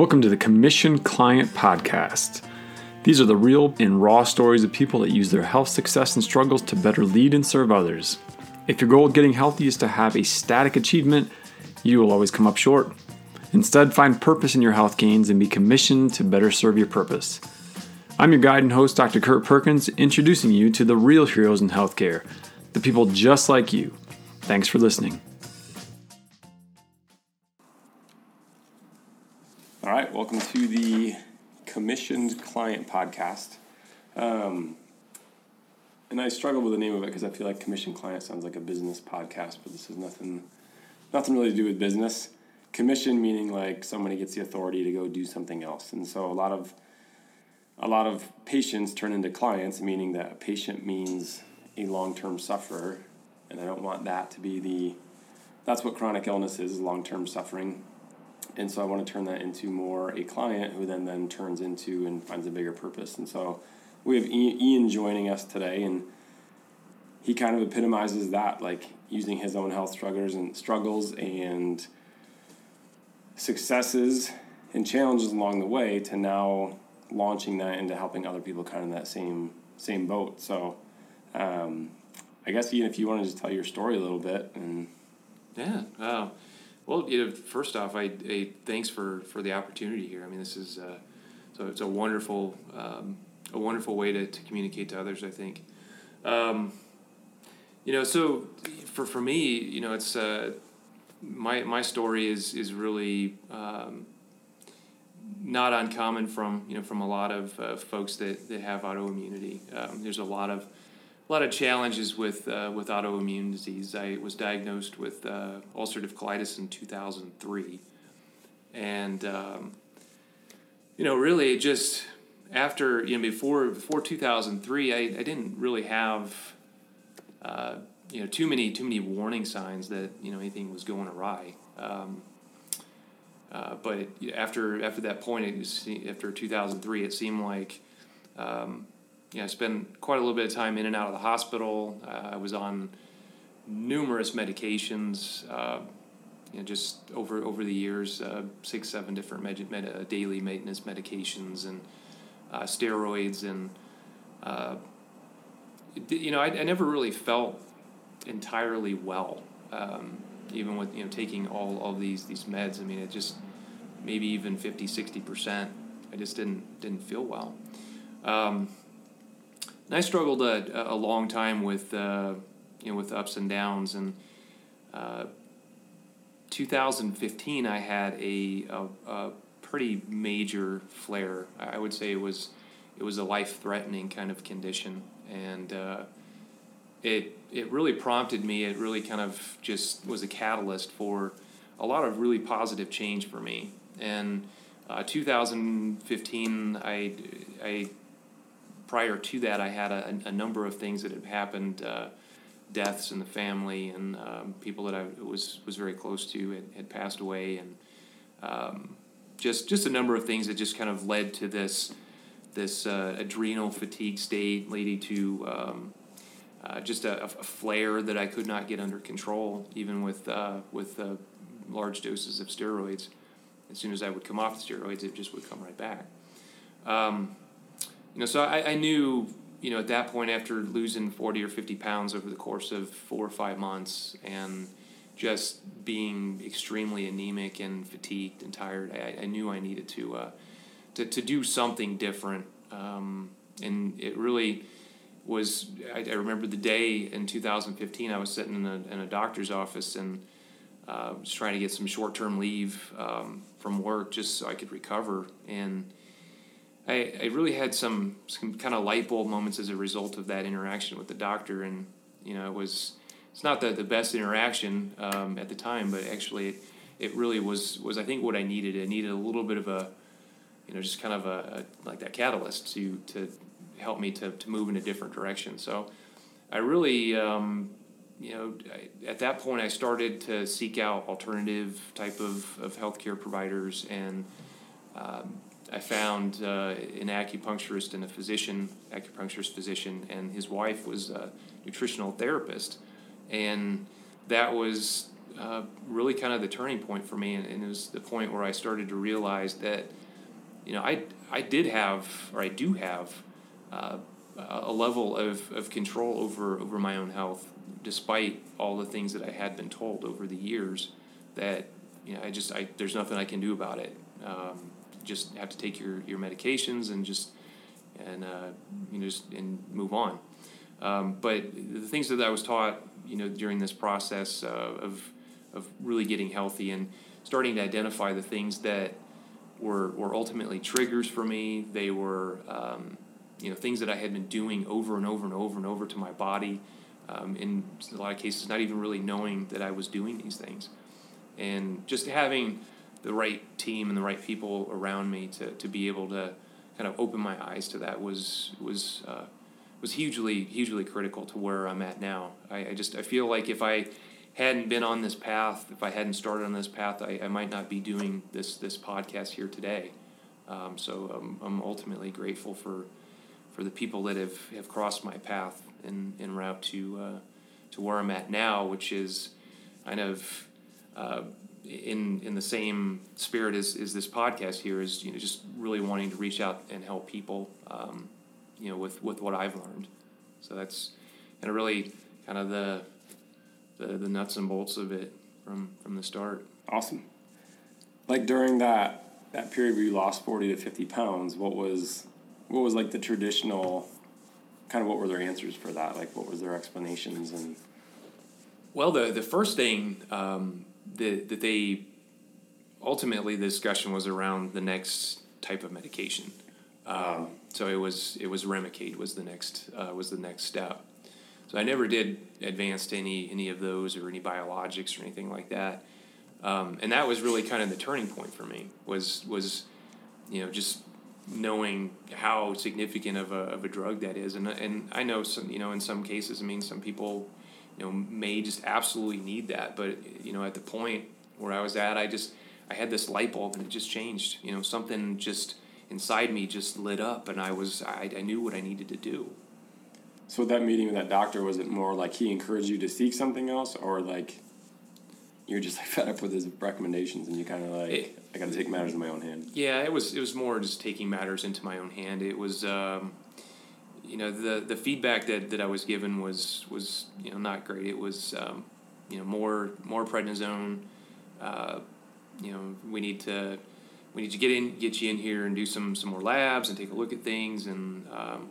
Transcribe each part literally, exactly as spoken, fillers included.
Welcome to the Commission Client Podcast. These are the real and raw stories of people that use their health success and struggles to better lead and serve others. If your goal of getting healthy is to have a static achievement, you will always come up short. Instead, find purpose in your health gains and be commissioned to better serve your purpose. I'm your guide and host, Doctor Kurt Perkins, introducing you to the real heroes in healthcare, the people just like you. Thanks for listening. All right, welcome to the Commissioned Client Podcast. Um, and I struggle with the name of it because I feel like Commissioned Client sounds like a business podcast, but this has nothing, nothing really to do with business. Commission meaning like somebody gets the authority to go do something else, and so a lot of a lot of patients turn into clients, meaning that a patient means a long-term sufferer, and I don't want that to be the. That's what chronic illness is: long-term suffering. And so I want to turn that into more a client who then, then turns into and finds a bigger purpose. And so we have Ian joining us today, and he kind of epitomizes that, like using his own health struggles and struggles and successes and challenges along the way to now launching that into helping other people kind of in that same same boat. So um, I guess, Ian, if you want to just tell your story a little bit. and Yeah, wow. Well, you know, first off, I, I thanks for, for the opportunity here. I mean, this is uh, so it's a wonderful um, a wonderful way to, to communicate to others, I think. Um, you know, so for for me, you know, it's uh, my my story is is really um, not uncommon from you know from a lot of uh, folks that, that have autoimmunity. Um, there's a lot of A lot of challenges with uh, with autoimmune disease. I was diagnosed with uh, ulcerative colitis in two thousand three, and um, you know, really just after you know before before two thousand three, I, I didn't really have uh, you know too many too many warning signs that you know anything was going awry. Um, uh, but after after that point, it was, after two thousand three, it seemed like um, You know, I spent quite a little bit of time in and out of the hospital. Uh, I was on numerous medications, uh, you know, just over over the years, uh, six, seven different med- med- uh, daily maintenance medications and uh, steroids, and uh, you know, I, I never really felt entirely well, um, even with you know taking all of these these meds. I mean, it just maybe even fifty, sixty percent. I just didn't didn't feel well. Um, And I struggled a, a long time with, uh, you know, with ups and downs. And uh, two thousand fifteen, I had a, a, a pretty major flare. I would say it was it was a life-threatening kind of condition, and uh, it it really prompted me. It really kind of just was a catalyst for a lot of really positive change for me. And uh, two thousand fifteen, I I. Prior to that, I had a, a number of things that had happened, uh, deaths in the family, and um, people that I was was very close to had, had passed away, and um, just just a number of things that just kind of led to this this uh, adrenal fatigue state, leading to um, uh, just a, a flare that I could not get under control, even with uh, with uh, large doses of steroids. As soon as I would come off the steroids, it just would come right back. Um, You know, so I, I knew, you know, at that point, after losing forty or fifty pounds over the course of four or five months and just being extremely anemic and fatigued and tired, I, I knew I needed to, uh, to to do something different. Um, and it really was, I, I remember the day in two thousand fifteen, I was sitting in a, in a doctor's office and uh, was trying to get some short-term leave um, from work just so I could recover. And I, I really had some, some kind of light bulb moments as a result of that interaction with the doctor, and you know it was it's not the, the best interaction um, at the time, but actually it, it really was was I think what I needed. I needed a little bit of a you know just kind of a, a like that catalyst to to help me to, to move in a different direction. So I really um, you know I, at that point I started to seek out alternative type of, of healthcare providers, and um, I found uh, an acupuncturist and a physician, acupuncturist physician, and his wife was a nutritional therapist. And that was uh, really kind of the turning point for me, and, and it was the point where I started to realize that, you know, I I did have, or I do have, uh, a level of, of control over over my own health, despite all the things that I had been told over the years. That, you know, I just I there's nothing I can do about it. Um, just have to take your, your medications and just and uh, you know just and move on. Um, but the things that I was taught, you know, during this process uh, of of really getting healthy and starting to identify the things that were were ultimately triggers for me. They were um, you know things that I had been doing over and over and over and over to my body. Um, in a lot of cases, not even really knowing that I was doing these things, and just having the right team and the right people around me to, to be able to kind of open my eyes to that was was uh, was hugely hugely critical to where I'm at now. I, I just I feel like if I hadn't been on this path, if I hadn't started on this path, I, I might not be doing this this podcast here today. Um, so I'm, I'm ultimately grateful for for the people that have, have crossed my path in, in route to uh, to where I'm at now, which is kind of uh, in in the same spirit as, as this podcast here, is you know just really wanting to reach out and help people, um, you know, with, with what I've learned. So that's kind of really kind of the the, the nuts and bolts of it from, from the start. Awesome. Like during that that period where you lost forty to fifty pounds, what was what was like the traditional kind of what were their answers for that? Like what was their explanations? And well, the the first thing um, that that they ultimately the discussion was around the next type of medication. Um, so it was it was Remicade was the next uh, was the next step. So I never did advance to any any of those or any biologics or anything like that. Um, and that was really kind of the turning point for me. Was was you know just knowing how significant of a of a drug that is, and and I know some you know in some cases, I mean some people you know may just absolutely need that, but you know at the point where I was at, I just I had this light bulb and it just changed. You know something just inside me just lit up, and I was I, I knew what I needed to do. So that meeting with that doctor, was it more like he encouraged you to seek something else, or like you're just like fed up with his recommendations and you kind of like, it, I got to take matters in my own hand? Yeah, it was it was more just taking matters into my own hand. It was, um, you know, the the feedback that, that I was given was was you know not great. It was, um, you know, more more prednisone. Uh, you know, we need to we need to get in get you in here and do some some more labs and take a look at things. And um,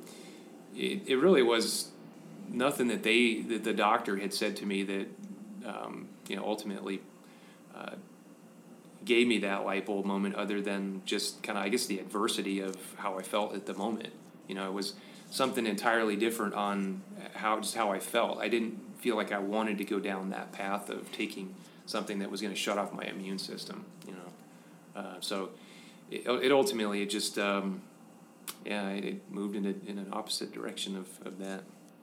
it it really was nothing that they that the doctor had said to me that. Um, you know, ultimately uh, gave me that light bulb moment, other than just kind of, I guess, the adversity of how I felt at the moment. You know, it was something entirely different on how just how I felt. I didn't feel like I wanted to go down that path of taking something that was going to shut off my immune system, you know. Uh, so it, it ultimately, it just, um, yeah, it, it moved in, a, in an opposite direction of, of that.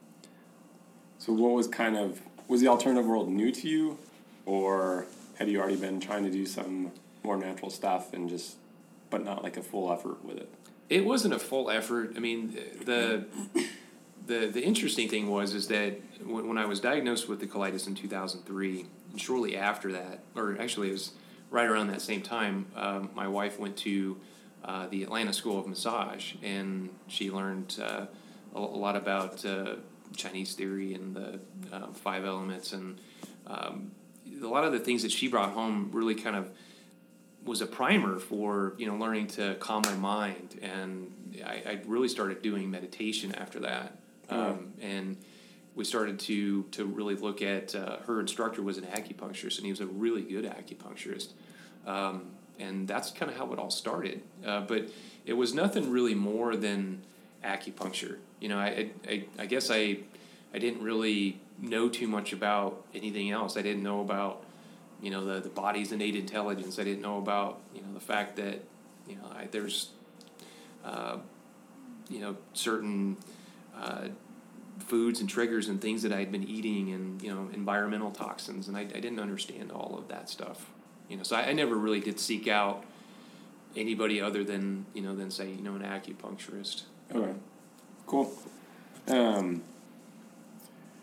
So what was kind of, was the alternative world new to you? Or had you already been trying to do some more natural stuff and just, but not like a full effort with it? It wasn't a full effort. I mean, the the the interesting thing was is that when I was diagnosed with the colitis in two thousand three, and shortly after that, or actually it was right around that same time, um, my wife went to uh, the Atlanta School of Massage, and she learned uh, a, a lot about uh, Chinese theory and the uh, five elements, and um, a lot of the things that she brought home really kind of was a primer for, you know, learning to calm my mind. And I, I really started doing meditation after that. Um, mm-hmm. And we started to, to really look at, uh, her instructor was an acupuncturist, and he was a really good acupuncturist. Um, and that's kind of how it all started. Uh, but it was nothing really more than acupuncture. You know, I, I, I guess I, I didn't really know too much about anything else. I didn't know about, you know, the, the body's innate intelligence. I didn't know about, you know, the fact that, you know, I, there's, uh, you know, certain uh, foods and triggers and things that I had been eating, and, you know, environmental toxins. And I, I didn't understand all of that stuff. You know, so I, I never really did seek out anybody other than, you know, than say, you know, an acupuncturist. Okay. Cool. Um,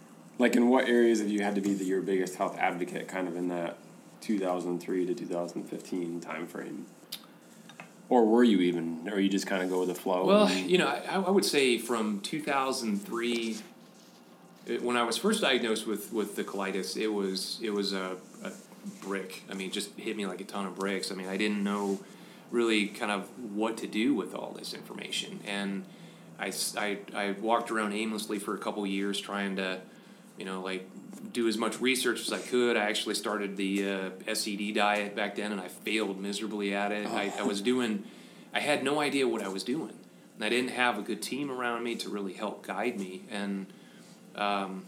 Like, in what areas have you had to be the, your biggest health advocate, kind of in that two thousand three to two thousand fifteen time frame? Or were you even, or you just kind of go with the flow? Well, and, you know, I, I would say from two thousand three, it, when I was first diagnosed with, with the colitis, it was it was a, a brick. I mean, it just hit me like a ton of bricks. I mean, I didn't know really kind of what to do with all this information. And I, I, I walked around aimlessly for a couple years trying to, you know, like do as much research as I could. I actually started the uh, S E D diet back then, and I failed miserably at it. Oh. I, I was doing, I had no idea what I was doing. And I didn't have a good team around me to really help guide me. And um,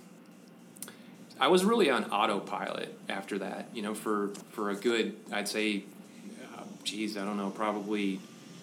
I was really on autopilot after that, you know, for, for a good, I'd say, uh, geez, I don't know, probably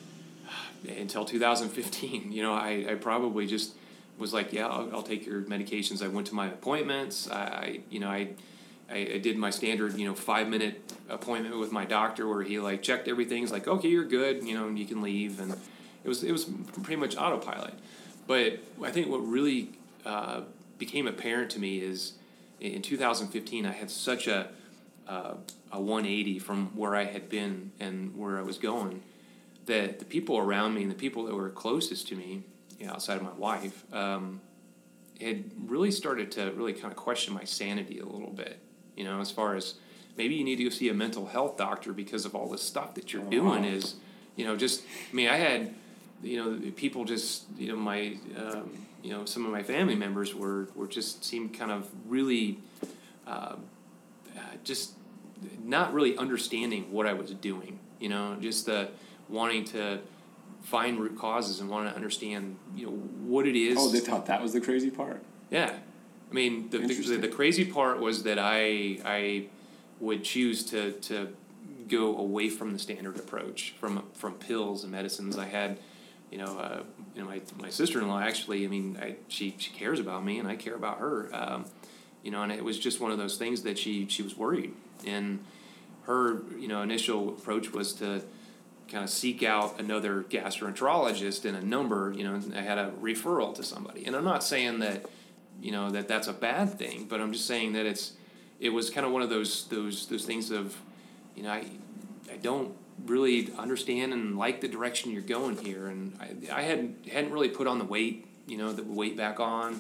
until two thousand fifteen. You know, I, I probably just was like, yeah, I'll, I'll take your medications. I went to my appointments. I, you know, I, I, I did my standard, you know, five minute appointment with my doctor where he like checked everything. He's like, okay, you're good, you know, and you can leave. And it was, it was pretty much autopilot. But I think what really uh, became apparent to me is in two thousand fifteen, I had such a, uh, a one eighty from where I had been and where I was going that the people around me and the people that were closest to me, you know, outside of my wife, um, had really started to really kind of question my sanity a little bit, you know, as far as maybe you need to go see a mental health doctor because of all this stuff that you're doing is, you know, just, I mean, I had, you know, people just, you know, my, um, you know, some of my family members were, were just seemed kind of really uh, uh, just not really understanding what I was doing, you know, just the wanting to find root causes and want to understand, you know, what it is. Oh, they thought that was the crazy part? Yeah. I mean, the the, the crazy part was that I I would choose to, to go away from the standard approach, from from pills and medicines. I had, you know, uh, you know, my my sister-in-law actually, I mean, I, she, she cares about me and I care about her. Um, you know, and it was just one of those things that she, she was worried. And her, you know, initial approach was to kind of seek out another gastroenterologist and a number, you know, I had a referral to somebody. And I'm not saying that, you know, that that's a bad thing, but I'm just saying that it's, it was kind of one of those, those, those things of, you know, I, I don't really understand and like the direction you're going here. And I, I hadn't, hadn't really put on the weight, you know, the weight back on,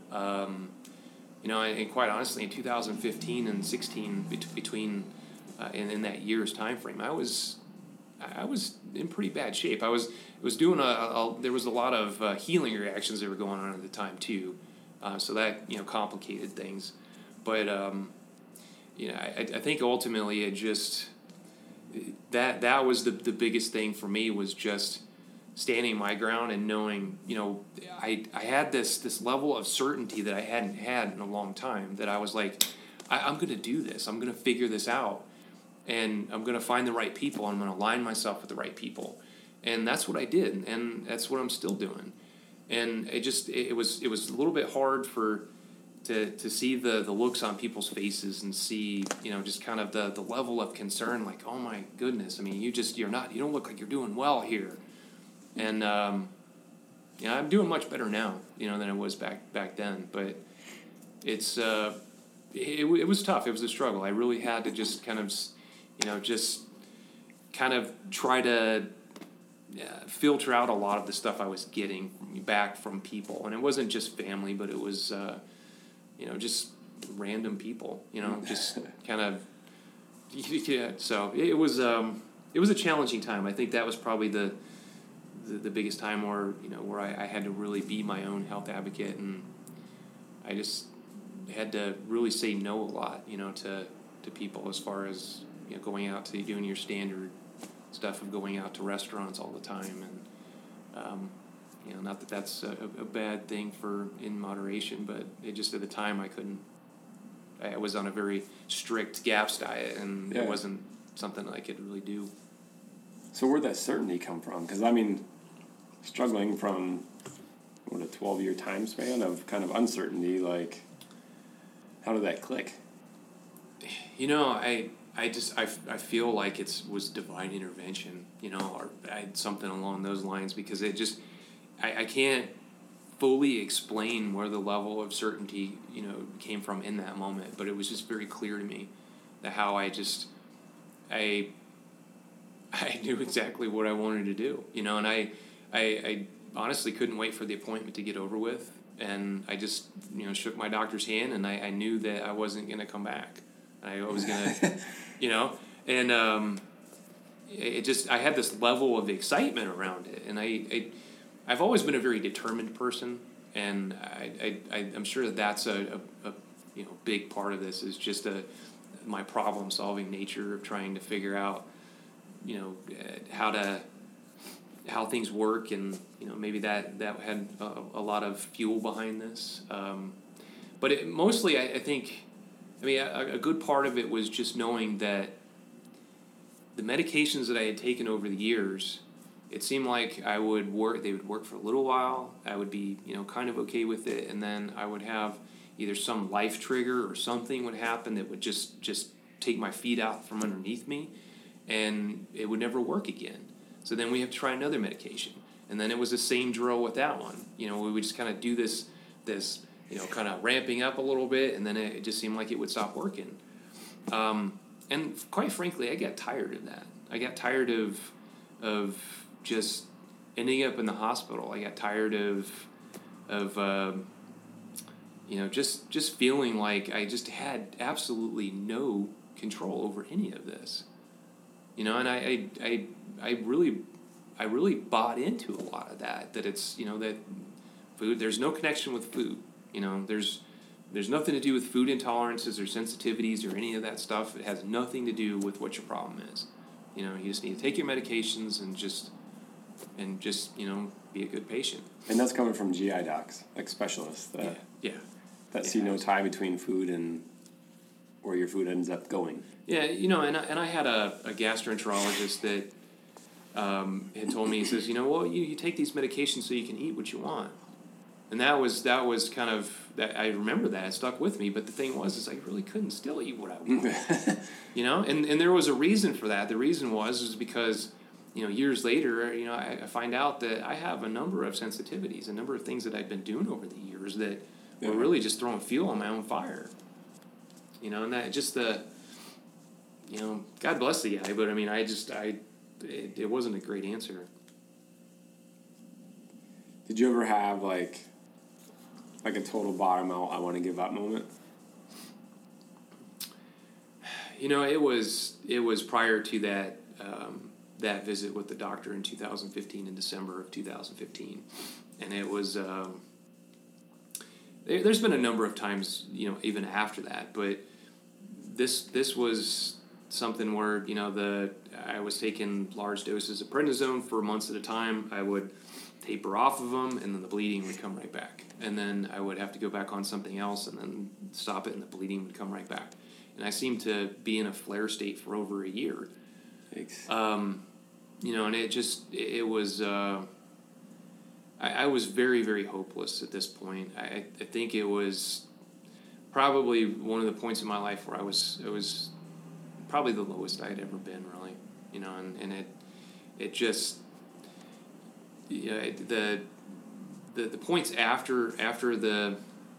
um, you know, and, and quite honestly, in two thousand fifteen and sixteen, bet- between, uh, in, in that year's time frame, I was, I was in pretty bad shape. I was was doing a, a there was a lot of uh, healing reactions that were going on at the time too, uh, so that, you know, complicated things. But um, you know, I, I think ultimately it just that that was the the biggest thing for me, was just standing my ground and knowing, you know, I I had this this level of certainty that I hadn't had in a long time, that I was like, I, I'm going to do this. I'm going to figure this out. And I'm going to find the right people. I'm going to align myself with the right people. And that's what I did. And that's what I'm still doing. And it just, it was, it was a little bit hard for, to, to see the, the looks on people's faces and see, you know, just kind of the, the level of concern, like, oh my goodness. I mean, you just, you're not, you don't look like you're doing well here. And, um, you know, I'm doing much better now, you know, than I was back, back then. But it's, uh, it, it was tough. It was a struggle. I really had to just kind of, you know, just kind of try to uh, filter out a lot of the stuff I was getting back from people. And it wasn't just family, but it was, uh, you know, just random people, you know, just kind of, yeah. So it was, um, it was a challenging time. I think that was probably the, the, the biggest time where, you know, where I, I had to really be my own health advocate. And I just had to really say no a lot, you know, to, to people, as far as, you know, going out to doing your standard stuff of going out to restaurants all the time. And, um, you know, not that that's a, a bad thing for in moderation, but it just, at the time I couldn't, I was on a very strict GAPS diet, and yeah. It wasn't something I could really do. So where'd that certainty come from? Because, I mean, struggling from, what, a twelve-year time span of kind of uncertainty, like, how did that click? You know, I... I just, I, I feel like it was divine intervention, you know, or I, something along those lines, because it just, I, I can't fully explain where the level of certainty, you know, came from in that moment, but it was just very clear to me that how I just, I, I knew exactly what I wanted to do, you know, and I, I, I honestly couldn't wait for the appointment to get over with, and I just, you know, shook my doctor's hand, and I, I knew that I wasn't going to come back. I was going to, you know, and um, it just, I had this level of excitement around it, and I, I I've always been a very determined person, and I, I, I'm sure that that's a, a, a you know big part of this is just a my problem solving nature of trying to figure out, you know, how to how things work, and you know maybe that that had a, a lot of fuel behind this. Um, but it, mostly, I, I think, I mean, a, a good part of it was just knowing that the medications that I had taken over the years, it seemed like I would work, they would work for a little while, I would be, you know, kind of okay with it, and then I would have either some life trigger or something would happen that would just, just take my feet out from underneath me, and it would never work again. So then we have to try another medication. And then it was the same drill with that one. You know, we would just kind of do this, this, you know, kind of ramping up a little bit, and then it just seemed like it would stop working. Um, and quite frankly, I got tired of that. I got tired of, of just ending up in the hospital. I got tired of, of, um, you know, just, just feeling like I just had absolutely no control over any of this. You know, and I, I, I, I really, I really bought into a lot of that, that it's, you know, that food, there's no connection with food. You know, there's, there's nothing to do with food intolerances or sensitivities or any of that stuff. It has nothing to do with what your problem is. You know, you just need to take your medications and just, and just, you know, be a good patient. And that's coming from G I docs, like specialists. That, yeah, yeah. That yeah. see no tie between food and where your food ends up going. Yeah, you know, and I, and I had a, a gastroenterologist that um, had told me, he says, you know, well, you, you take these medications so you can eat what you want. And that was, that was kind of, that I remember that, it stuck with me, but the thing was, is I really couldn't still eat what I wanted. You know, and, and there was a reason for that. The reason was, is because, you know, years later, you know, I, I find out that I have a number of sensitivities, a number of things that I've been doing over the years that yeah. were really just throwing fuel on my own fire. You know, and that just the, you know, God bless the guy, but I mean, I just, I, it, it wasn't a great answer. Did you ever have like, like a total bottom out, I want to give up moment? You know, it was, it was prior to that, um, that visit with the doctor in two thousand fifteen, in December of two thousand fifteen. And it was, um, there, there's been a number of times, you know, even after that, but this, this was something where, you know, the, I was taking large doses of prednisone for months at a time. I would taper off of them, and then the bleeding would come right back. And then I would have to go back on something else and then stop it, and the bleeding would come right back. And I seemed to be in a flare state for over a year. Thanks. Um, you know, and it just, it, it was, uh, I, I was very, very hopeless at this point. I, I think it was probably one of the points in my life where I was, it was probably the lowest I had ever been, really. You know, and, and it, it just, you know, it, the, the, the points after, after the,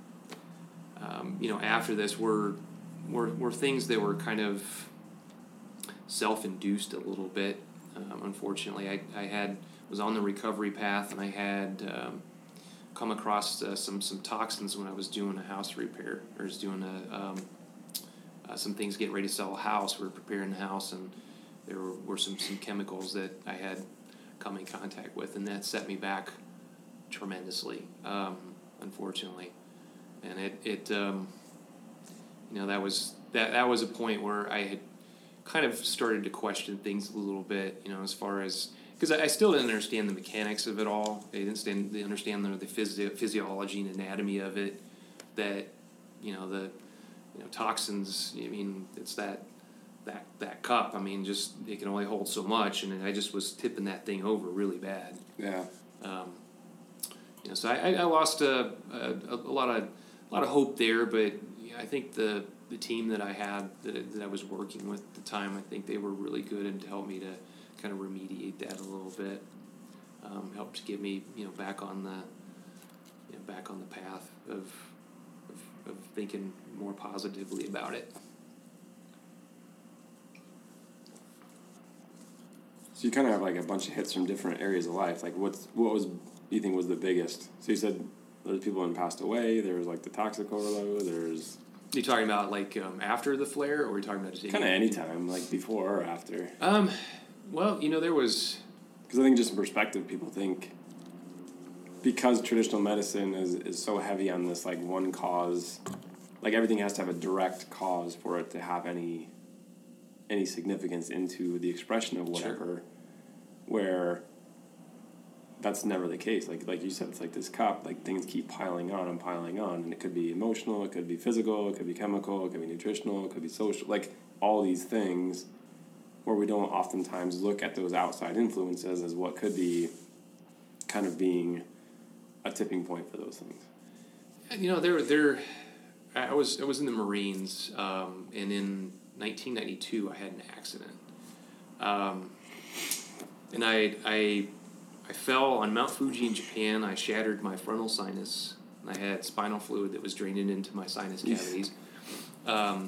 um, you know, after this were, were, were things that were kind of self-induced a little bit. Um, unfortunately, I, I had, was on the recovery path, and I had, um, come across uh, some, some toxins when I was doing a house repair, or was doing a, um, uh, some things getting ready to sell a house. We were preparing the house, and there were, were some, some chemicals that I had come in contact with, and that set me back tremendously, um, unfortunately. And it, it um, you know, that was, that, that was a point where I had kind of started to question things a little bit, you know, as far as, because I, I still didn't understand the mechanics of it all. I didn't stand, they understand the, the physio- physiology and anatomy of it, that, you know, the, you know, toxins, I mean, it's that, that, that cup, I mean, just, it can only hold so much, and I just was tipping that thing over really bad. Yeah. Um, you know, so I, I lost a, a, a lot of, a lot of hope there, but I think the, the team that I had, that, that I was working with at the time, I think they were really good and helped me to kind of remediate that a little bit. Um, helped get me, you know, back on the, you know, back on the path of, of, of thinking more positively about it. So you kind of have like a bunch of hits from different areas of life. Like what's what was you think was the biggest? So you said there's people that passed away. There was like the toxic overload. There's Are you talking about like um, after the flare, or are we talking about just kind of any time, like before or after? Um, well, you know, there was. Because I think just in perspective, people think because traditional medicine is is so heavy on this like one cause, like everything has to have a direct cause for it to have any any significance into the expression of whatever. Sure. Where that's never the case. Like like you said, it's like this cup, like things keep piling on and piling on, and it could be emotional, it could be physical, it could be chemical, it could be nutritional, it could be social, like all these things where we don't oftentimes look at those outside influences as what could be kind of being a tipping point for those things. You know, there there I was I was in the Marines, um, and in nineteen ninety-two I had an accident. Um, and I I I fell on Mount Fuji in Japan. I shattered my frontal sinus. And I had spinal fluid that was draining into my sinus cavities. Um,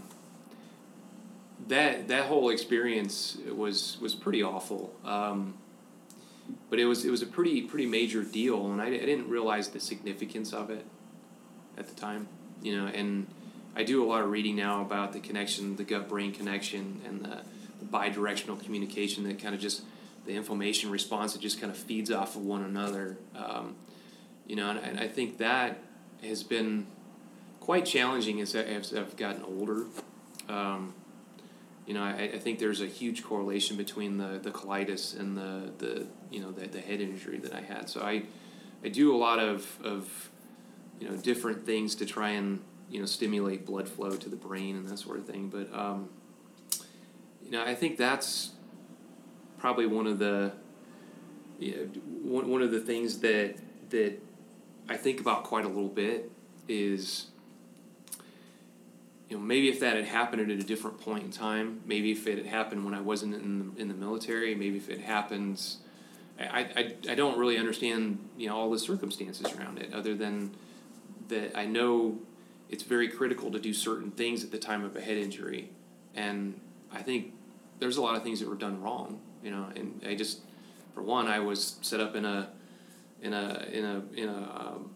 that that whole experience was was pretty awful. Um, but it was it was a pretty pretty major deal, and I, I didn't realize the significance of it at the time. You know, and I do a lot of reading now about the connection, the gut-brain connection, and the, the bidirectional communication that kind of just the inflammation response that just kind of feeds off of one another. Um, you know, and, and I think that has been quite challenging as, I, as I've gotten older. Um, you know, I, I think there's a huge correlation between the, the colitis and the, the you know the, the head injury that I had. So I I do a lot of, of you know different things to try and you know stimulate blood flow to the brain and that sort of thing. But um, you know, I think that's probably one of the you know, one one of the things that that I think about quite a little bit is, you know, maybe if that had happened at a different point in time, maybe if it had happened when I wasn't in the, in the military, maybe if it happens, I, I, I don't really understand, you know, all the circumstances around it, other than that I know it's very critical to do certain things at the time of a head injury. And I think there's a lot of things that were done wrong, you know, and I just, for one, I was set up in a, in a, in a, in a, um,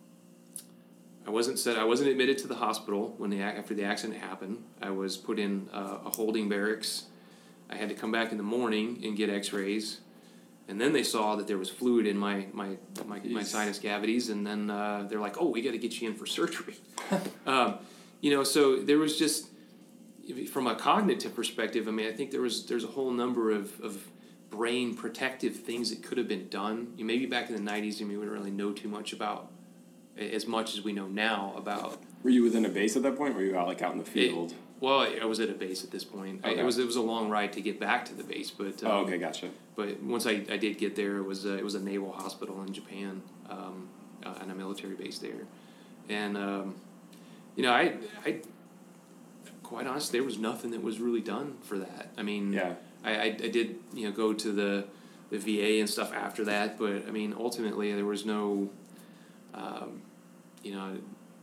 I wasn't set. I wasn't admitted to the hospital when the after the accident happened. I was put in uh, a holding barracks. I had to come back in the morning and get X-rays, and then they saw that there was fluid in my my my, my sinus cavities, and then uh, they're like, "Oh, we got to get you in for surgery." um, you know, so there was just from a cognitive perspective. I mean, I think there was there's a whole number of, of brain protective things that could have been done. You know, maybe back in the nineties, I mean, we didn't really know too much about. As much as we know now about. Were you within a base at that point, or were you out like out in the field? It, well, I was at a base at this point. Okay. I, it was it was a long ride to get back to the base, but. Um, oh, okay, gotcha. But once I, I did get there, it was a, it was a naval hospital in Japan, um, uh, and a military base there, and um, you know I I. Quite honestly, there was nothing that was really done for that. I mean, yeah. I, I, I did you know go to the, the V A and stuff after that, but I mean ultimately there was no. Um, you know,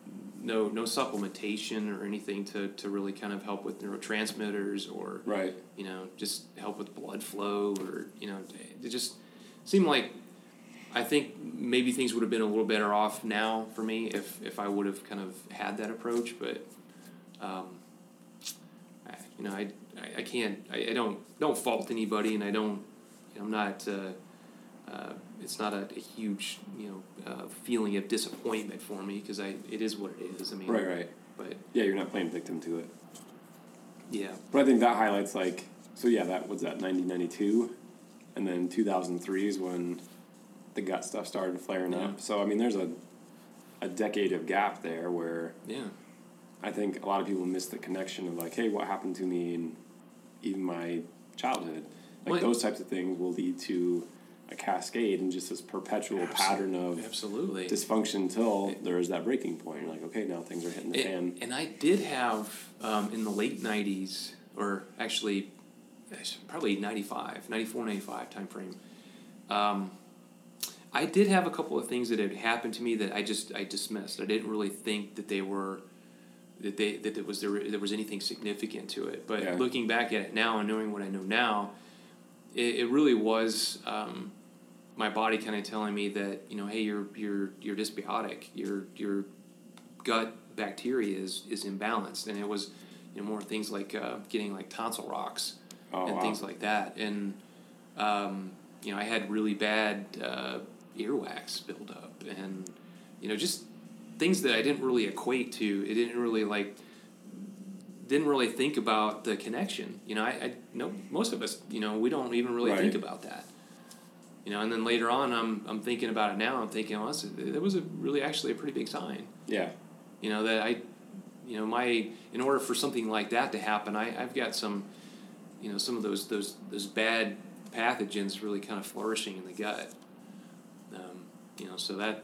no no supplementation or anything to, to really kind of help with neurotransmitters or, right. you know, just help with blood flow or, you know, it just seemed like I think maybe things would have been a little better off now for me if, if I would have kind of had that approach. But, um, I, you know, I, I, I can't, I, I don't don't fault anybody, and I don't, you know, I'm not, uh, uh, it's not a, a huge, you know, uh, feeling of disappointment for me because I it is what it is. I mean, right, right. But yeah, you're not playing victim to it. Yeah. But I think that highlights like so. Yeah, that was that nineteen ninety-two, and then two thousand three is when the gut stuff started flaring yeah. up. So I mean, there's a a decade of gap there where yeah, I think a lot of people miss the connection of like, hey, what happened to me in even my childhood? Like well, those types of things will lead to a cascade and just this perpetual absolutely. pattern of absolutely dysfunction until there is that breaking point. You're like, okay, now things are hitting the it, fan. And I did have, um, in the late nineties, or actually probably ninety-five, ninety-four, ninety-five time frame, um, I did have a couple of things that had happened to me that I just I dismissed. I didn't really think that they were that they that there was there, there was anything significant to it. But yeah. looking back at it now and knowing what I know now, it, it really was um, my body kind of telling me that, you know, hey, you're you're you're dysbiotic. Your your gut bacteria is is imbalanced, and it was, you know, more things like uh, getting like tonsil rocks oh, and wow. things like that, and um, you know, I had really bad uh, earwax buildup, and you know, just things that I didn't really equate to. It didn't really like didn't really think about the connection. You know, I, I know most of us, you know, we don't even really right. think about that. You know, and then later on, I'm I'm thinking about it now. I'm thinking, oh, it was a really actually a pretty big sign. Yeah. You know, that I, you know, my in order for something like that to happen, I I've got some, you know, some of those those those bad pathogens really kind of flourishing in the gut. Um, you know, so that.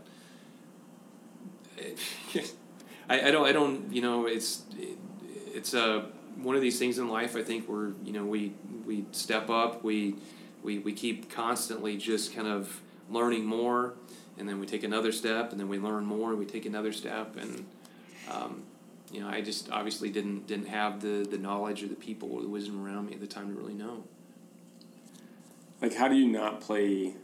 I, I don't I don't you know it's it, it's uh, one of these things in life. I think we're you know we we step up, we we we keep constantly just kind of learning more, and then we take another step, and then we learn more, and we take another step, and um, you know I just obviously didn't didn't have the, the knowledge or the people or the wisdom around me at the time to really know. Like, how do you not play?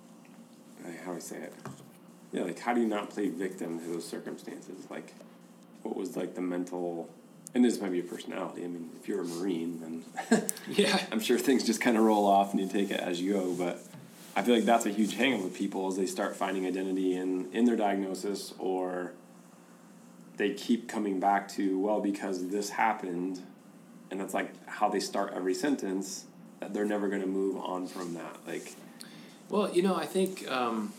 How do I say it? Yeah, like, how do you not play victim to those circumstances? Like, what was, like, the mental... And this might be a personality. I mean, if you're a Marine, then yeah, I'm sure things just kind of roll off and you take it as you go. But I feel like that's a huge hang-up with people, is they start finding identity in, in their diagnosis, or they keep coming back to, well, because this happened, and that's, like, how they start every sentence, that they're never going to move on from that. Like... Well, you know, I think... Um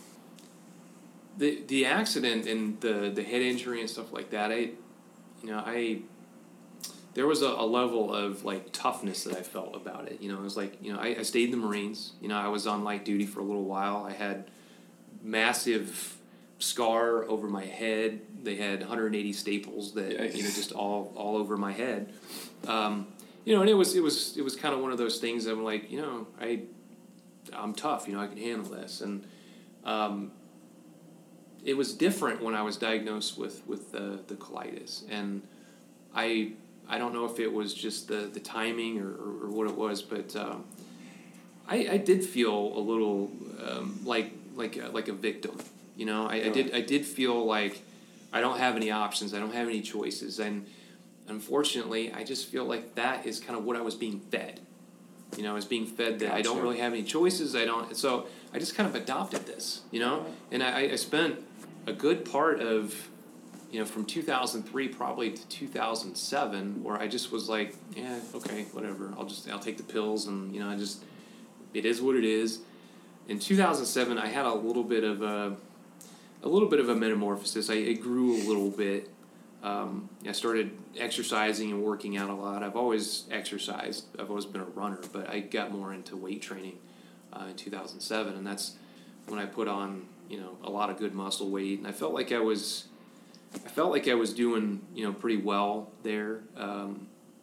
The the accident and the, the head injury and stuff like that, I, you know, I, there was a, a level of, like, toughness that I felt about it. You know, it was like, you know, I, I stayed in the Marines. You know, I was on light duty for a little while. I had massive scar over my head. They had one hundred eighty staples that, Yikes. you know, just all, all over my head. Um, you know, and it was, it was, it was kind of one of those things that I'm like, you know, I, I'm tough, you know, I can handle this. And, um, it was different when I was diagnosed with, with the, the colitis. And I I don't know if it was just the, the timing or, or, or what it was, but um, I, I did feel a little um, like like a, like a victim. You know, I, I did I did feel like I don't have any options. I don't have any choices. And unfortunately, I just feel like that is kind of what I was being fed. You know, I was being fed that gotcha. I don't really have any choices. I don't. So I just kind of adopted this, you know, and I, I spent a good part of, you know, from two thousand three probably to two thousand seven, where I just was like, yeah, okay, whatever. I'll just, I'll take the pills, and, you know, I just, it is what it is. In two thousand seven, I had a little bit of a, a little bit of a metamorphosis. I, I grew a little bit. Um, I started exercising and working out a lot. I've always exercised. I've always been a runner, but I got more into weight training uh, in two thousand seven, and that's when I put on, you know, a lot of good muscle weight, and I felt like I was, I felt like I was doing, you know, pretty well there. Um,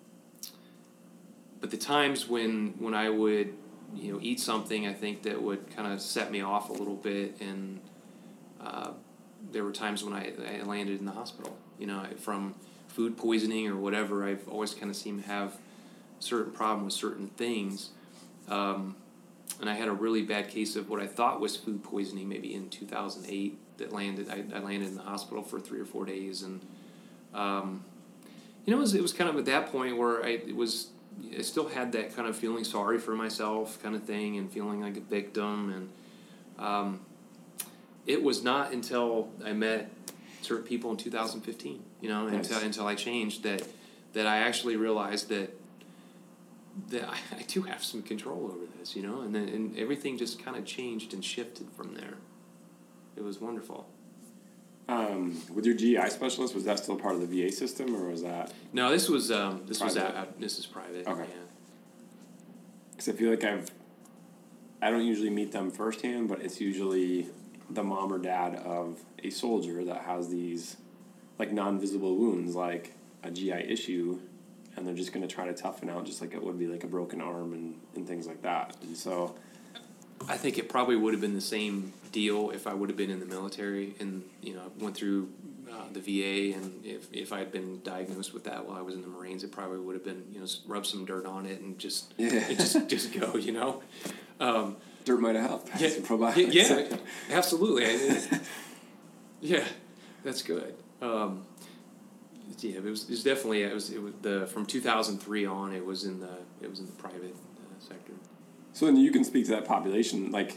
but the times when when I would, you know, eat something, I think that would kind of set me off a little bit, and uh, there were times when I, I landed in the hospital, you know, from food poisoning or whatever. I've always kind of seemed to have a certain problem with certain things. Um, and I had a really bad case of what I thought was food poisoning maybe in two thousand eight that landed, I, I landed in the hospital for three or four days. And, um, you know, it was, it was kind of at that point where I it was, I still had that kind of feeling sorry for myself kind of thing, and feeling like a victim. And um, it was not until I met certain people in two thousand fifteen, you know, nice. until until I changed, that that I actually realized that that I, I do have some control over this, you know, and then and everything just kind of changed and shifted from there. It was wonderful. Um, with your G I specialist, was that still part of the V A system, or was that? No, this was um, this private? was out, this is private. Okay. Yeah. Because I feel like I've, I don't usually meet them firsthand, but it's usually the mom or dad of a soldier that has these, like, non-visible wounds, like a G I issue, and they're just going to try to toughen out just like it would be like a broken arm and, and things like that. And so I think it probably would have been the same deal if I would have been in the military and, you know, went through uh, the V A, and if, if I had been diagnosed with that while I was in the Marines, it probably would have been, you know, rub some dirt on it and just yeah. just just go, you know. Um, dirt might have helped. Yeah, probiotics. yeah, absolutely. I, yeah, that's good. Um, yeah, it was, it was definitely it was it was the from two thousand three on. It was in the it was in the private uh, sector. So then you can speak to that population, like,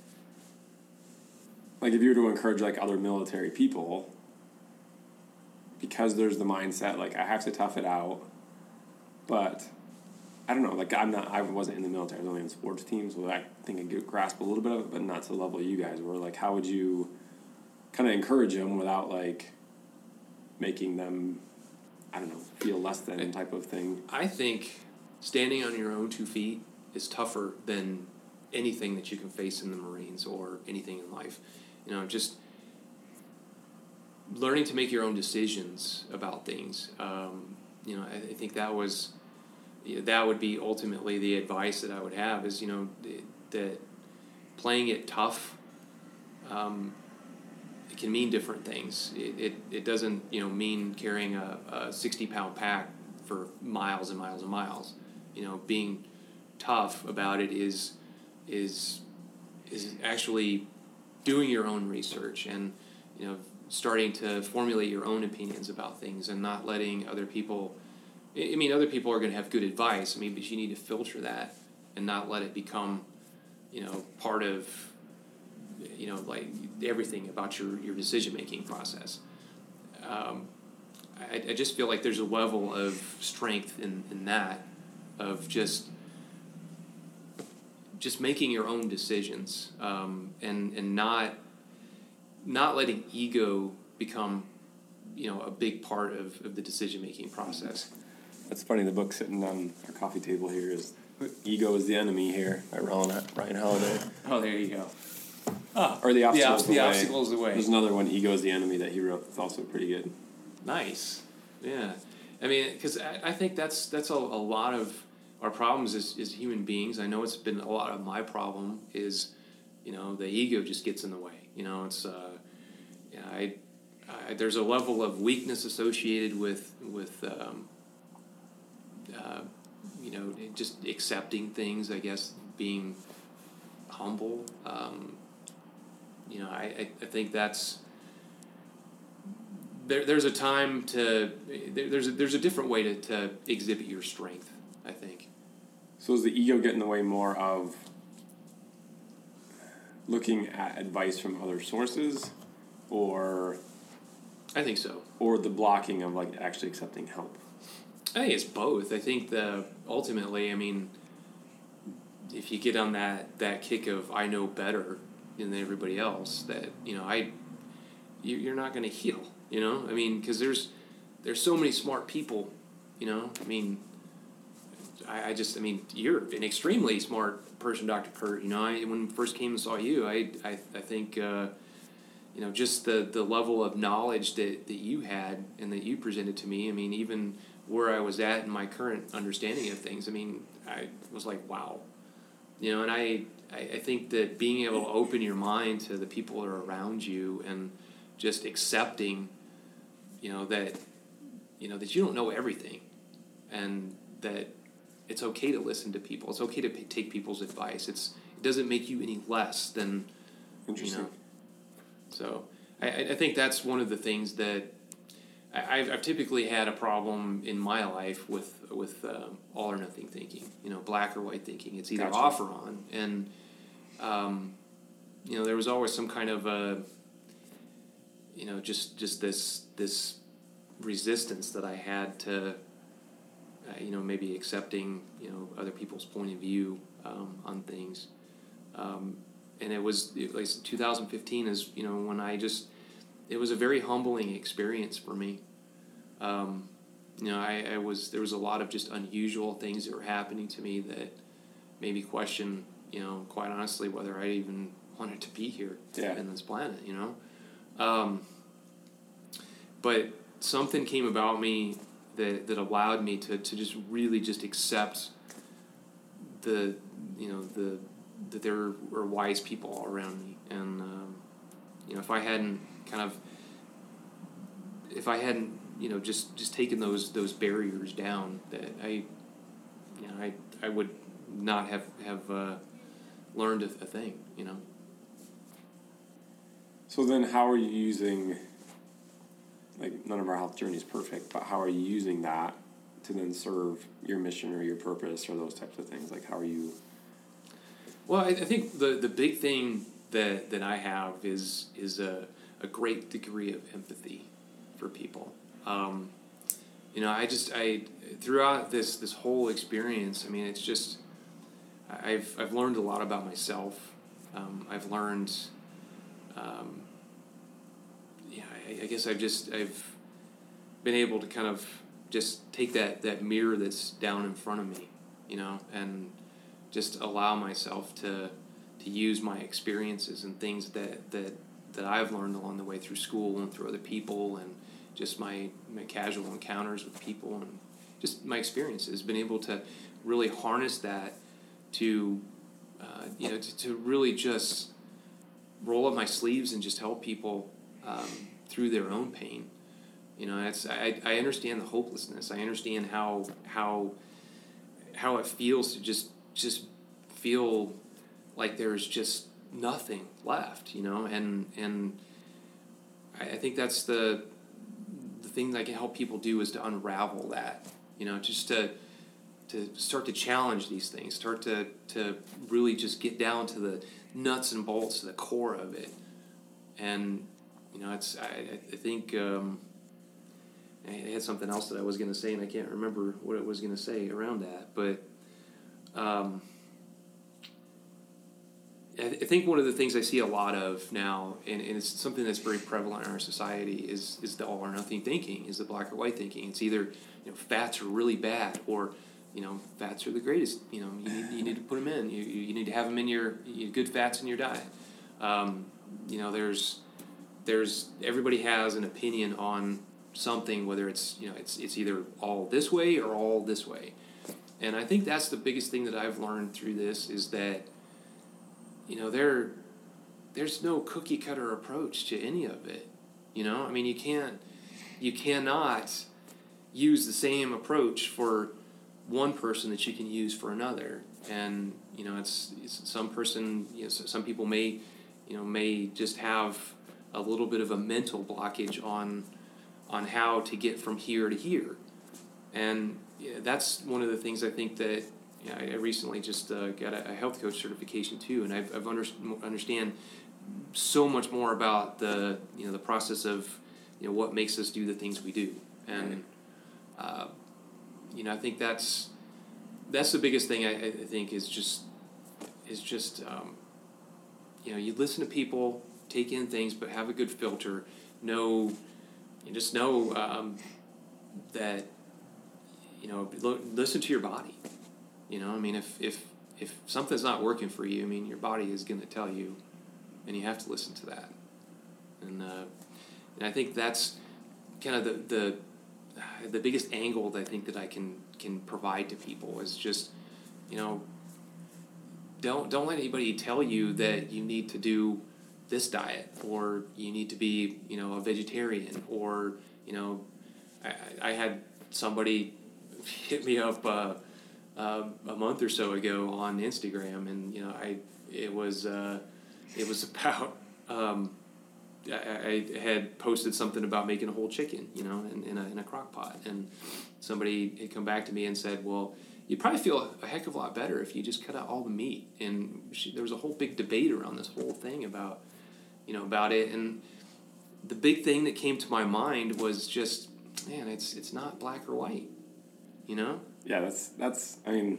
like if you were to encourage like other military people, because there's the mindset like I have to tough it out, but I don't know, like I'm not, I wasn't in the military, I was only in sports teams, so I think I could grasp a little bit of it, but not to the level you guys were. Like, how would you kind of encourage them without like making them, I don't know, feel less than type of thing? I think standing on your own two feet is tougher than anything that you can face in the Marines or anything in life. You know, just learning to make your own decisions about things. Um, you know, I, I think that was, you know, that would be ultimately the advice that I would have is, you know, that playing it tough, um, it can mean different things. It, it, it doesn't, you know, mean carrying a, a sixty pound pack for miles and miles and miles. You know, being tough about it is is is actually doing your own research and, you know, starting to formulate your own opinions about things and not letting other people. I mean, other people are going to have good advice. I mean, but you need to filter that and not let it become, you know, part of, you know, like everything about your, your decision making process. Um, I, I just feel like there's a level of strength in, in that, of just just making your own decisions, um, and and not not letting ego become, you know, a big part of, of the decision making process. That's funny. The book sitting on our coffee table here is "Ego is the Enemy" here by Ryan Ryan Holiday. Oh, there you go. Oh, or the obstacle, the, is the, the way. obstacle is the way. There's another one, "Ego is the Enemy," that he wrote. That's also pretty good. Nice. Yeah. I mean, because I, I think that's that's a, a lot of our problems as, as human beings. I know it's been a lot of my problem is, you know, the ego just gets in the way. You know, it's, uh, yeah, I, I, there's a level of weakness associated with, with um, uh, you know, just accepting things, I guess, being humble. Um, you know, I, I think that's, There, there's a time to there, there's a, there's a different way to, to exhibit your strength, I think. So does the ego get in the way more of looking at advice from other sources, or I think so. Or the blocking of like actually accepting help? I think it's both. I think the ultimately, I mean, if you get on that, that kick of I know better than everybody else, that, you know, I you, you're not going to heal. You know, I mean, because there's there's so many smart people, you know. I mean, I, I just, I mean, you're an extremely smart person, Doctor Kurt. You know, I when I first came and saw you, I I, I think, uh, you know, just the, the level of knowledge that, that you had and that you presented to me. I mean, even where I was at in my current understanding of things, I mean, I was like, wow. You know, and I, I, I think that being able to open your mind to the people that are around you and just accepting, you know, that, you know, that you don't know everything, and that it's okay to listen to people. It's okay to p- take people's advice. It's it doesn't make you any less than, you know. So I, I think that's one of the things that I, I've, I've typically had a problem in my life with with um, all or nothing thinking. You know, black or white thinking. It's either Gotcha. off or on, and um, you know, there was always some kind of a, you know, just just this this resistance that I had to, uh, you know, maybe accepting, you know, other people's point of view um, on things, um, and it was it, like two thousand fifteen is, you know, when I just, it was a very humbling experience for me. Um, you know, I, I was there was a lot of just unusual things that were happening to me that made me question, you know, quite honestly, whether I even wanted to be here yeah. in this planet, you know. Um, but something came about me that, that allowed me to, to just really just accept the, you know, the that there were wise people all around me, and um, you know, if I hadn't kind of, if I hadn't, you know, just, just taken those those barriers down, that I, you know, I I would not have have uh, learned a, a thing, you know. So then, how are you using? Like, none of our health journey is perfect, but how are you using that to then serve your mission or your purpose or those types of things? Like, how are you? Well, I, I think the, the big thing that, that I have is is a, a great degree of empathy for people. Um, you know, I just I throughout this this whole experience, I mean, it's just I've I've learned a lot about myself. Um, I've learned. Um, yeah, I, I guess I've just I've been able to kind of just take that, that mirror that's down in front of me, you know, and just allow myself to to use my experiences and things that, that, that I've learned along the way through school and through other people and just my, my casual encounters with people and just my experiences, been able to really harness that to, uh, you know, to, to really just roll up my sleeves and just help people um, through their own pain. You know, it's I, I understand the hopelessness. I understand how how how it feels to just just feel like there's just nothing left. You know, and and I, I think that's the the thing that I can help people do is to unravel that. You know, just to to start to challenge these things, start to to really just get down to the nuts and bolts, to the core of it, and you know, it's I I think. Um, I had something else that I was going to say, and I can't remember what I was going to say around that. But um, I, th- I think one of the things I see a lot of now, and, and it's something that's very prevalent in our society, is is the all or nothing thinking, is the black or white thinking. It's either, you know, fats are really bad, or you know, fats are the greatest. You know, you need you need to put them in. You you need to have them in your you, good fats in your diet. Um, you know, there's there's everybody has an opinion on something, whether it's, you know, it's it's either all this way or all this way. And I think that's the biggest thing that I've learned through this, is that, you know, there there's no cookie cutter approach to any of it. You know, I mean, you can't you cannot use the same approach for one person that you can use for another. And, you know, it's, it's some person, you know, some people may, you know, may just have a little bit of a mental blockage on on how to get from here to here. And yeah, that's one of the things I think that, you know, I recently just uh, got a, a health coach certification too, and I've, I've under, understand so much more about the, you know, the process of, you know, what makes us do the things we do. And, uh, you know, I think that's, that's the biggest thing I, I think is just, is just, um, you know, you listen to people, take in things, but have a good filter, know, you just know um, that, you know, lo- listen to your body. You know, I mean, if, if if something's not working for you, I mean, your body is going to tell you, and you have to listen to that. And uh, and I think that's kind of the the uh, the biggest angle that I think that I can can provide to people is just, you know, don't don't let anybody tell you that you need to do this diet, or you need to be, you know, a vegetarian, or, you know, I, I had somebody hit me up uh, uh, a month or so ago on Instagram, and, you know, I it was uh, it was about um, I, I had posted something about making a whole chicken, you know, in, in a in a crock pot, and somebody had come back to me and said, well, you'd probably feel a heck of a lot better if you just cut out all the meat. And she, there was a whole big debate around this whole thing about, you know, about it. And the big thing that came to my mind was just, man, it's it's not black or white, you know? Yeah, that's, that's I mean,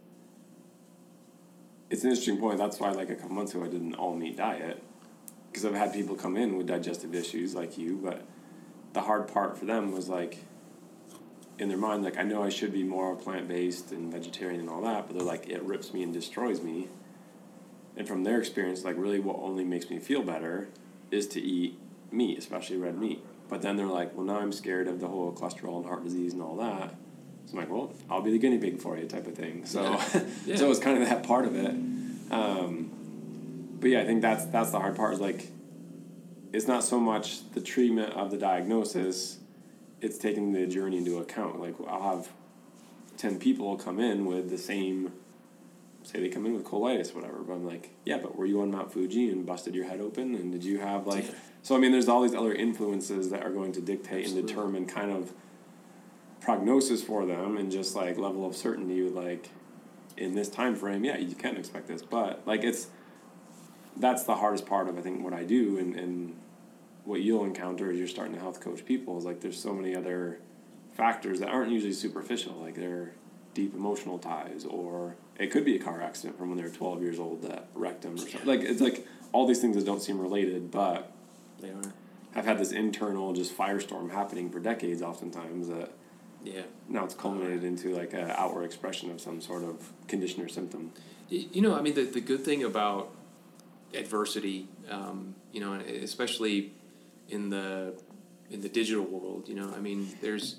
it's an interesting point. That's why, like, a couple months ago I did an all-meat diet, because I've had people come in with digestive issues like you, but the hard part for them was, like, in their mind, like, I know I should be more plant-based and vegetarian and all that, but they're like, it rips me and destroys me. And from their experience, like, really what only makes me feel better is to eat meat, especially red meat. But then they're like, well, now I'm scared of the whole cholesterol and heart disease and all that. So I'm like, well, I'll be the guinea pig for you type of thing. So Yeah. Yeah. so it's kind of that part of it. Um, but yeah, I think that's that's the hard part. Is like, it's not so much the treatment of the diagnosis; it's taking the journey into account. Like, I'll have ten people come in with the same, say they come in with colitis, whatever. But I'm like, yeah, but were you on Mount Fuji and busted your head open, and did you have like? Yeah. So I mean, there's all these other influences that are going to dictate Absolutely. and determine kind of prognosis for them, and just like level of certainty with like, in this time frame, yeah, you can expect this, but like it's. That's the hardest part of, I think, what I do, and, and what you'll encounter as you're starting to health coach people is like there's so many other factors that aren't usually superficial, like they're deep emotional ties, or it could be a car accident from when they were twelve years old that wrecked them or something. Like, it's like all these things that don't seem related, but they are. Have had this internal just firestorm happening for decades oftentimes that yeah. now it's culminated into like an outward expression of some sort of condition or symptom. You know, I mean, the, the good thing about adversity, um, you know, especially in the in the digital world, you know, I mean, there's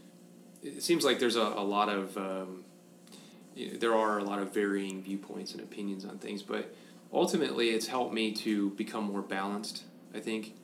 it seems like there's a, a lot of um, you know, there are a lot of varying viewpoints and opinions on things, but ultimately, it's helped me to become more balanced. I think,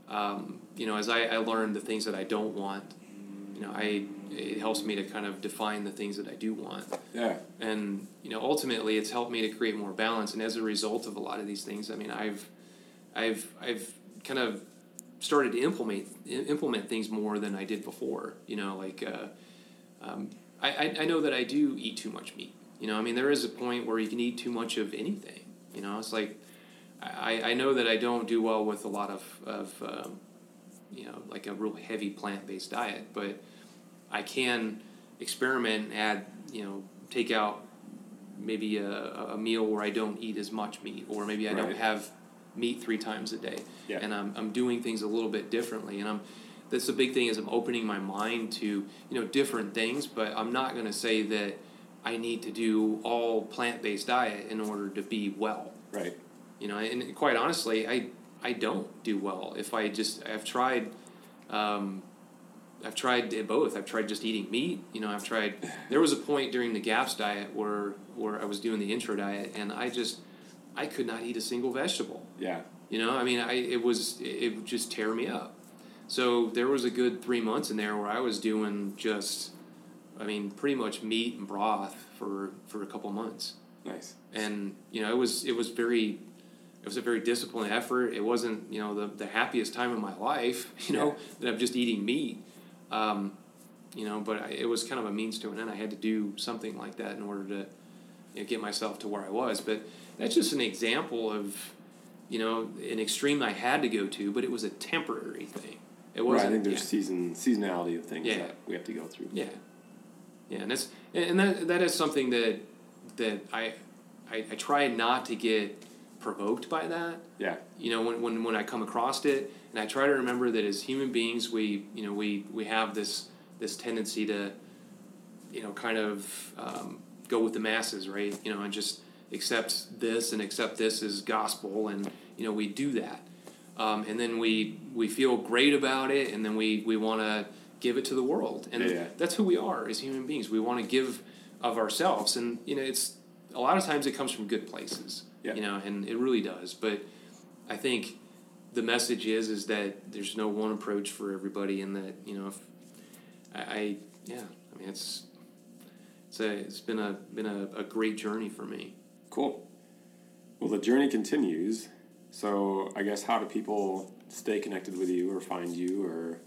um, you know, as I, I learn the things that I don't want, you know, I it helps me to kind of define the things that I do want. Yeah. And, you know, ultimately it's helped me to create more balance. And as a result of a lot of these things, I mean, I've, I've, I've kind of started to implement, implement things more than I did before, you know, like, uh, um, I, I know that I do eat too much meat, you know, I mean, there is a point where you can eat too much of anything, you know, it's like, I, I know that I don't do well with a lot of, of um, you know, like a real heavy plant-based diet, but I can experiment and add, you know, take out maybe a, a meal where I don't eat as much meat, or maybe I right. don't have meat three times a day. Yeah. And I'm I'm doing things a little bit differently. And I'm that's the big thing is I'm opening my mind to, you know, different things, but I'm not going to say that I need to do all plant-based diet in order to be well. Right. You know, and quite honestly, I I don't do well if I just I've tried um I've tried both. I've tried just eating meat. You know, I've tried. There was a point during the GAPS diet where where I was doing the intro diet, and I just I could not eat a single vegetable. Yeah. You know, I mean, I it was it would just tear me up. So there was a good three months in there where I was doing just, I mean, pretty much meat and broth for for a couple months. Nice. And you know, it was it was very. It was a very disciplined effort. It wasn't, you know, the, the happiest time of my life, you know, yeah. that I'm just eating meat. Um, you know, but I, it was kind of a means to an end. I had to do something like that in order to, you know, get myself to where I was. But that's just an example of, you know, an extreme I had to go to, but it was a temporary thing. It wasn't. Right, I think there's yeah. season seasonality of things yeah. that we have to go through. Yeah, yeah, and that's and that that is something that that I I, I try not to get provoked by that. Yeah. You know, when, when when I come across it, and I try to remember that as human beings, we you know we, we have this this tendency to, you know, kind of um, go with the masses, right? You know, and just accept this and accept this as gospel, and you know we do that, um, and then we we feel great about it, and then we we want to give it to the world, and yeah, yeah. that's who we are as human beings. We want to give of ourselves, and you know it's a lot of times it comes from good places. Yeah. You know, and it really does. But I think the message is is that there's no one approach for everybody, and that you know, if I, I yeah, I mean it's it's a it's been a been a, a great journey for me. Cool. Well, the journey continues. So I guess how do people stay connected with you or find you or?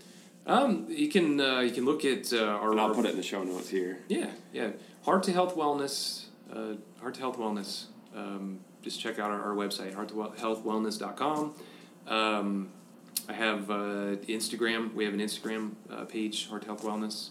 Um, you can uh, you can look at uh, our. And I'll our, put it in the show notes here. Yeah, yeah. Heart to Health Wellness. Uh, Heart to Health Wellness. Um, just check out our, our website, heart to health wellness dot com. Um, I have uh, Instagram. We have an Instagram uh, page, Heart to Health Wellness.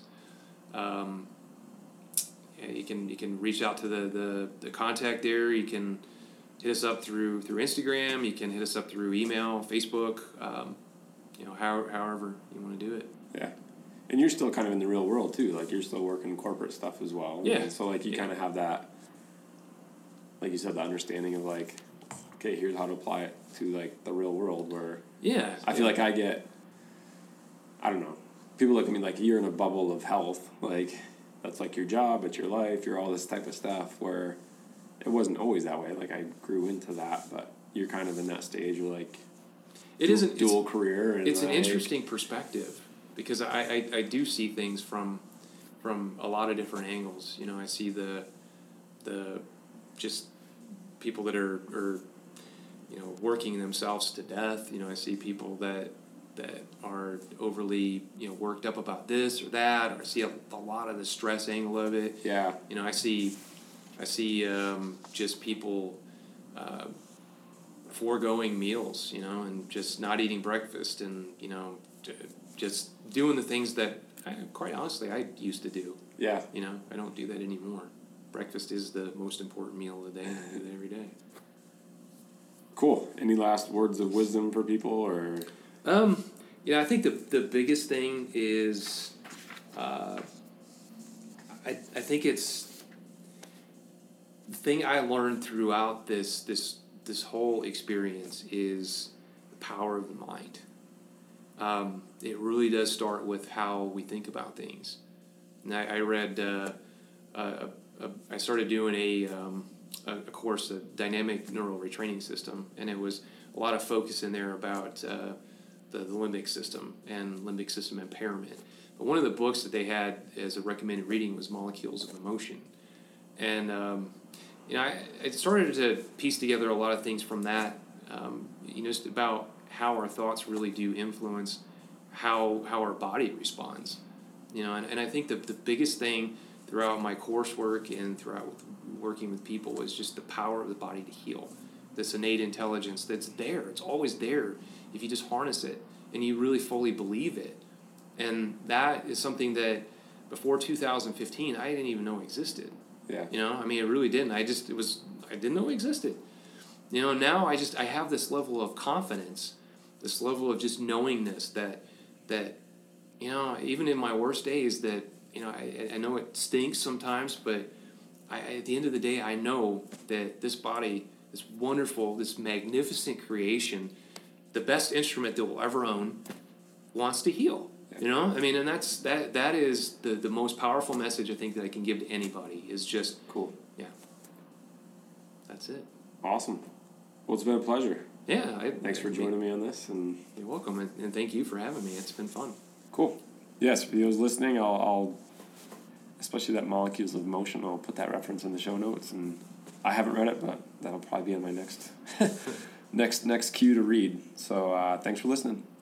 Um, yeah, you can you can reach out to the, the, the contact there. You can hit us up through through Instagram. You can hit us up through email, Facebook. Um, you know, how, however you want to do it. Yeah. And you're still kind of in the real world too. Like you're still working corporate stuff as well. Yeah. And so like you yeah. kind of have that. Like you said, the understanding of like, okay, here's how to apply it to like the real world where yeah, I feel yeah. like I get, I don't know, people look at me like you're in a bubble of health, like that's like your job, it's your life, you're all this type of stuff where it wasn't always that way. Like I grew into that, but you're kind of in that stage where like it dual, isn't dual it's, career. And it's an like, interesting perspective because I, I, I do see things from from a lot of different angles. You know, I see the the just people that are, are you know working themselves to death. You know, I see people that that are overly, you know, worked up about this or that, or I see a, a lot of the stress angle of it. Yeah. You know, I see, I see um, just people uh, foregoing meals, you know, and just not eating breakfast and, you know, just doing the things that, I, quite honestly, I used to do. Yeah. You know, I don't do that anymore. Breakfast is the most important meal of the day, and I do that every day. Cool. Any last words of wisdom for people, or... Um, yeah, I think the the biggest thing is, uh, I I think it's the thing I learned throughout this this this whole experience is the power of the mind. Um, it really does start with how we think about things. And I, I read, uh, a, a, I started doing a um, a, a course, a dynamic neural retraining system, and it was a lot of focus in there about. Uh, The, the limbic system and limbic system impairment. But one of the books that they had as a recommended reading was Molecules of Emotion. And, um, you know, I, I started to piece together a lot of things from that, um, you know, just about how our thoughts really do influence how how our body responds. You know, and, and I think the, the biggest thing throughout my coursework and throughout working with people was just the power of the body to heal. This innate intelligence that's there. It's always there if you just harness it and you really fully believe it. And that is something that before two thousand fifteen, I didn't even know existed. Yeah. You know, I mean, I really didn't. I just, it was, I didn't know it existed. You know, now I just, I have this level of confidence, this level of just knowingness that, that, you know, even in my worst days that, you know, I, I know it stinks sometimes, but I, at the end of the day, I know that this body, this wonderful, this magnificent creation, the best instrument that we'll ever own, wants to heal. You know, I mean, and that's that. That is the, the most powerful message I think that I can give to anybody. Is just cool. Yeah. That's it. Awesome. Well, it's been a pleasure. Yeah. I, Thanks for I joining mean, me on this, and you're welcome, and, and thank you for having me. It's been fun. Cool. Yes, for those listening, I'll, I'll especially that Molecules of Emotion. I'll put that reference in the show notes, and I haven't read it, but that'll probably be on my next next next cue to read. So uh, thanks for listening.